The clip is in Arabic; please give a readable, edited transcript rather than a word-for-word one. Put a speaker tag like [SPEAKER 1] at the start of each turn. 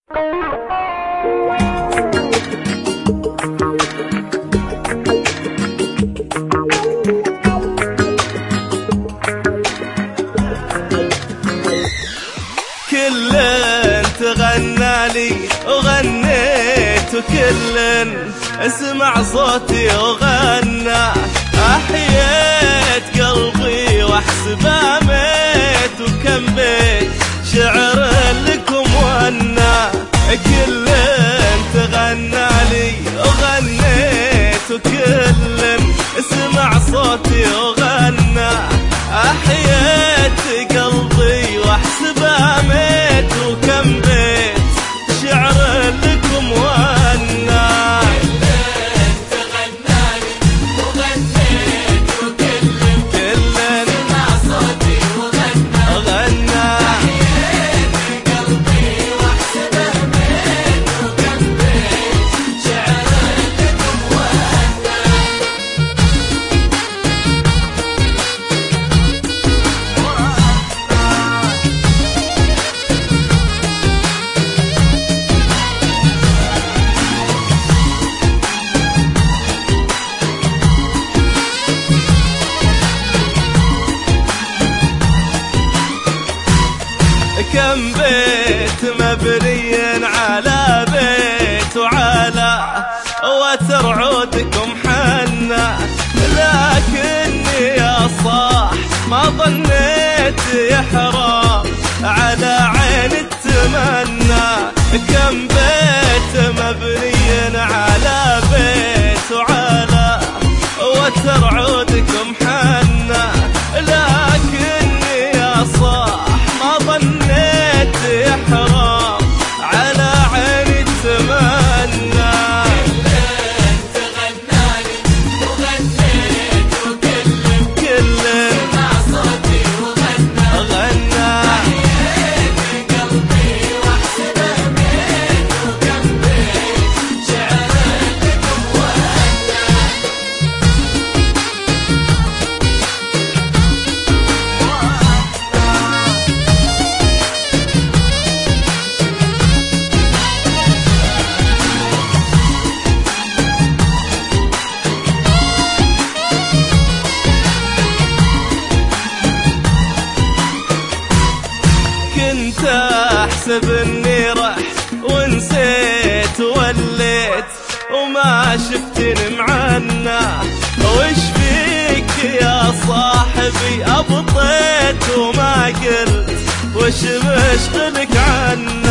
[SPEAKER 1] كلن تغنى لي وغنيت وكلن اسمع صوتي وغنى، احييت قلبي واحسبه ميت وكم بيت شعر لكم وهنا. كلن تغنى لي وغنيت وكلن اسمع صوتي وغنى، احييت قلبي واحسبه ميت وكم بيت شعر لكم وهنا. كم بيت مبني على بيت وعلى وتر عودكم حنا، لكني يا صاح ما ظنيت يحرام على عين التمنى. كم بيت مبني على بيت وعلى وتر عودكم حنا، لكني يا صاح ما ظنيت يحرام على عين التمنى. كلن مع صوتي وغنى، احييت قلبي واحسبه ميت وكم بيت شعر لكم وهنا. كنت احسب اني رحت ونسيت وليت وما شفتني معنا، وش فيك يا صاحبي ابطيت وما قلت وش مشغلك عنا.